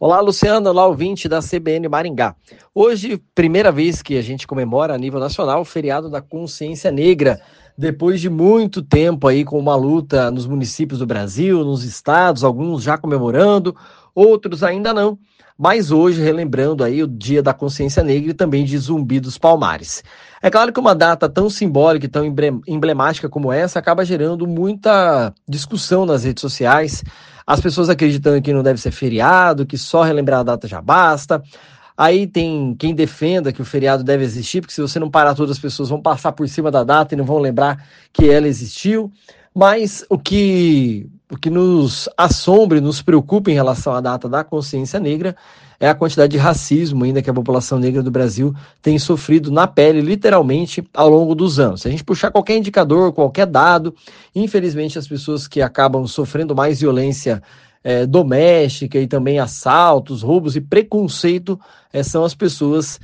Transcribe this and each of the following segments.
Olá, Luciano, olá, ouvinte da CBN Maringá. Hoje, primeira vez que a gente comemora a nível nacional o feriado da Consciência Negra, depois de muito tempo aí com uma luta nos municípios do Brasil, nos estados, alguns já comemorando, outros ainda não. Mas hoje, relembrando aí o Dia da Consciência Negra e também de Zumbi dos Palmares. É claro que uma data tão simbólica e tão emblemática como essa acaba gerando muita discussão nas redes sociais. As pessoas acreditando que não deve ser feriado, que só relembrar a data já basta. Aí tem quem defenda que o feriado deve existir, porque se você não parar, todas as pessoas vão passar por cima da data e não vão lembrar que ela existiu. Mas o que nos assombra e nos preocupa em relação à data da consciência negra é a quantidade de racismo ainda que a população negra do Brasil tem sofrido na pele, literalmente, ao longo dos anos. Se a gente puxar qualquer indicador, qualquer dado, infelizmente as pessoas que acabam sofrendo mais violência doméstica e também assaltos, roubos e preconceito são as pessoas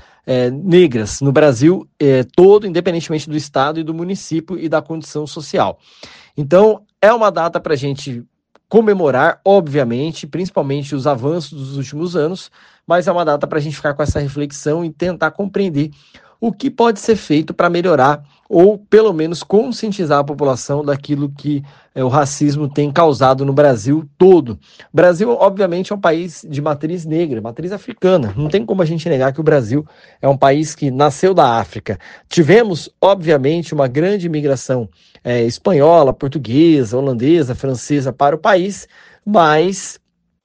negras no Brasil todo, independentemente do estado e do município e da condição social. Então, é uma data para a gente comemorar, obviamente, principalmente os avanços dos últimos anos, mas é uma data para a gente ficar com essa reflexão e tentar compreender o que pode ser feito para melhorar ou, pelo menos, conscientizar a população daquilo que o racismo tem causado no Brasil todo. O Brasil, obviamente, é um país de matriz negra, matriz africana. Não tem como a gente negar que o Brasil é um país que nasceu da África. Tivemos, obviamente, uma grande imigração espanhola, portuguesa, holandesa, francesa para o país, mas,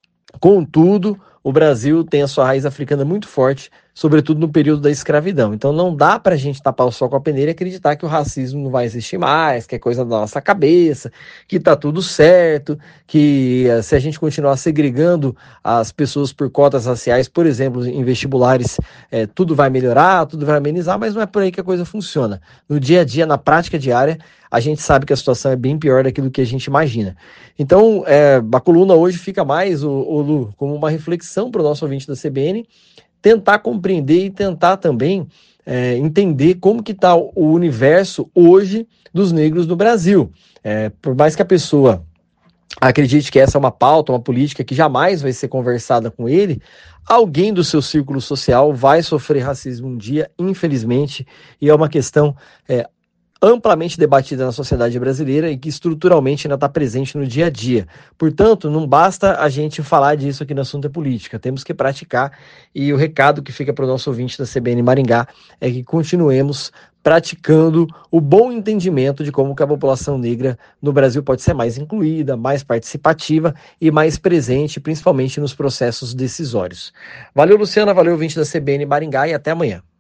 contudo, o Brasil tem a sua raiz africana muito forte, sobretudo no período da escravidão. Então não dá para a gente tapar o sol com a peneira e acreditar que o racismo não vai existir mais, que é coisa da nossa cabeça, que tá tudo certo, que se a gente continuar segregando as pessoas por cotas raciais, por exemplo, em vestibulares, tudo vai melhorar, tudo vai amenizar, mas não é por aí que a coisa funciona. No dia a dia, na prática diária, a gente sabe que a situação é bem pior daquilo que a gente imagina. Então, a coluna hoje fica mais, Lu, como uma reflexão para o nosso ouvinte da CBN, tentar compreender e tentar também entender como que está o universo hoje dos negros no Brasil. Por mais que a pessoa acredite que essa é uma pauta, uma política que jamais vai ser conversada com ele, alguém do seu círculo social vai sofrer racismo um dia, infelizmente, e é uma questão amplamente debatida na sociedade brasileira e que estruturalmente ainda está presente no dia a dia. Portanto, não basta a gente falar disso aqui no Assunto é Política, temos que praticar, e o recado que fica para o nosso ouvinte da CBN Maringá é que continuemos praticando o bom entendimento de como que a população negra no Brasil pode ser mais incluída, mais participativa e mais presente, principalmente nos processos decisórios. Valeu, Luciana, valeu, ouvinte da CBN Maringá, e até amanhã.